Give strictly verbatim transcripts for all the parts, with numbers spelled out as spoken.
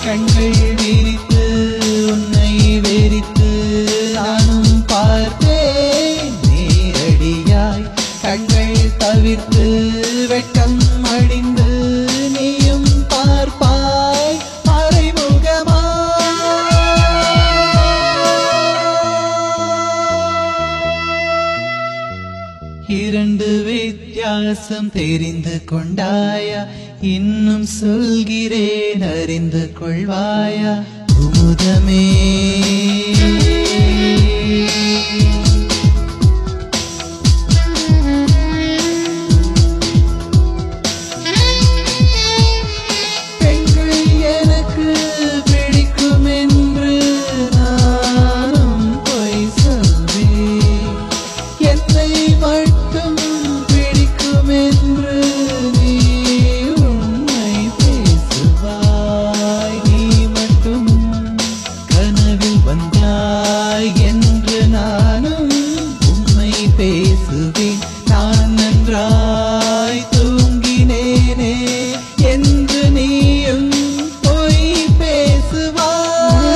கண்கள் விரித்து உன்னை வெறித்து நானும் பார்த்தேன் நேரடியாய் கண்கள் தவிர்த்து வெட்கம் அடிந்து நீயும் பார்ப்பாய் மறைமுகமா இரண்டு வித்தியாசம் தெரிந்து கொண்டாயா இன்னும் சொல்கிறேன் அறிந்து கொள்வாயா குமுதமே பெண்கள் எனக்கு பிடிக்கும் என்று நானும் பொய் சொல்வேன் என்னை மட்டும் பிடிக்கும் என்று நீ உண்மை பேசுவாய் நீ மட்டும் கனவில் வந்தாய் என்று நானும் உண்மை பேசுவேன் நான் நன்றாய் தூங்கினேனே என்று நீயும் பொய் பேசுவாய்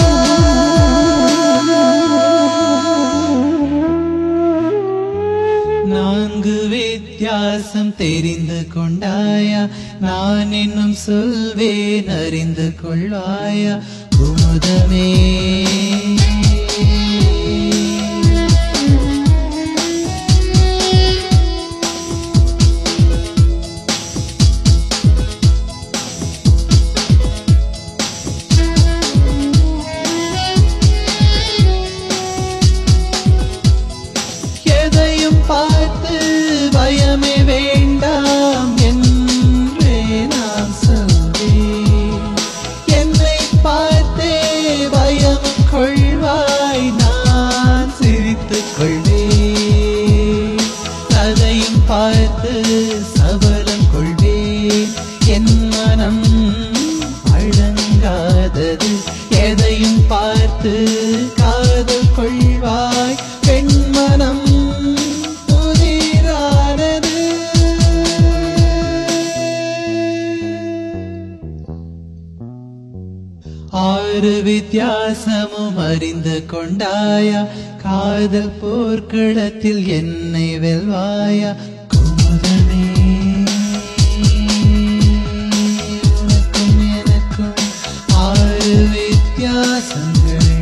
நான்கு வித்தியாசம் தெரிந்து கொண்டாயா நான் இன்னும் சொல்வேன் அறிந்து கொள்வாயா குமுதமே எதையும் பார்த்து பயமே வேண்டாம் என்றே நான் சொல்வேன் என்னை பார்த்தே பயம் கொள்வாய் நான் சிரித்துக் கொள்வேன் அதையும் பார்த்து சபலம் கொள்வேன் என் மனம் அடங்காதது எதையும் பார்த்து காதல் கொள்வாய் பெண் மனம் புதிரானது ஆறு வித்தியாசமும் அறிந்து கொண்டாயா காதல் போர்க்களத்தில் என்னை வெல்வாயா குமுதமே உனக்கும் எனக்கும் ஆறு வித்தியாசங்களே